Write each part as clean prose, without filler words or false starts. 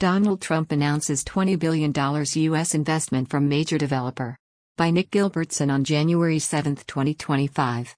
Donald Trump announces $20 billion U.S. investment from major developer. By Nick Gilbertson on January 7, 2025.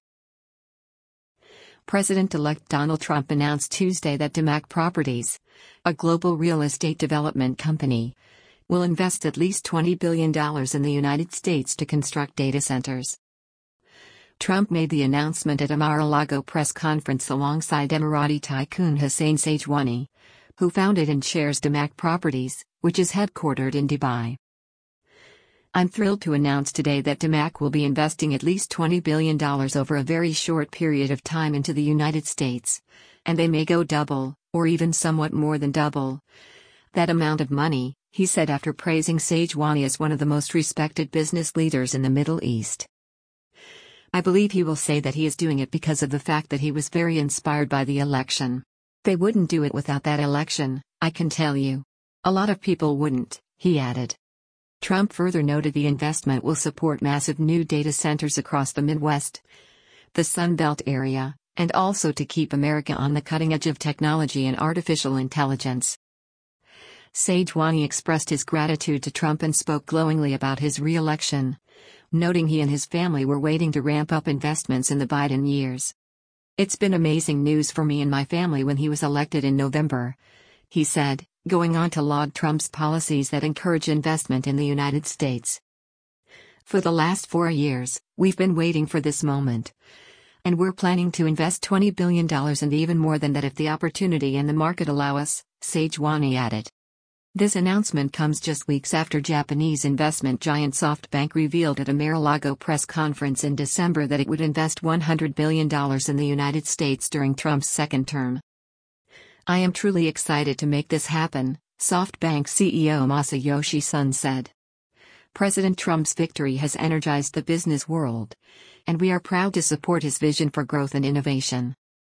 President-elect Donald Trump announced Tuesday that DeMac Properties, a global real estate development company, will invest at least $20 billion in the United States to construct data centers. Trump made the announcement at a Mar-a-Lago press conference alongside Emirati tycoon Hussein Sajwani, who founded and shares DeMac Properties, which is headquartered in Dubai. I'm thrilled to announce today that DeMac will be investing at least $20 billion over a very short period of time into the United States, and they may go double, or even somewhat more than double that amount of money, he said after praising Sajwani as one of the most respected business leaders in the Middle East. I believe he will say that he is doing it because of the fact that he was very inspired by the election. They wouldn't do it without that election, I can tell you. A lot of people wouldn't, he added. Trump further noted the investment will support massive new data centers across the Midwest, the Sun Belt area, and also to keep America on the cutting edge of technology and artificial intelligence. Sajwani expressed his gratitude to Trump and spoke glowingly about his re-election, noting he and his family were waiting to ramp up investments in the Biden years. It's been amazing news for me and my family when he was elected in November, he said, going on to laud Trump's policies that encourage investment in the United States. For the last 4 years, we've been waiting for this moment. And we're planning to invest $20 billion and even more than that if the opportunity and the market allow us, Sajwani added. This announcement comes just weeks after Japanese investment giant SoftBank revealed at a Mar-a-Lago press conference in December that it would invest $100 billion in the United States during Trump's second term. I am truly excited to make this happen, SoftBank CEO Masayoshi Son said. President Trump's victory has energized the business world, and we are proud to support his vision for growth and innovation.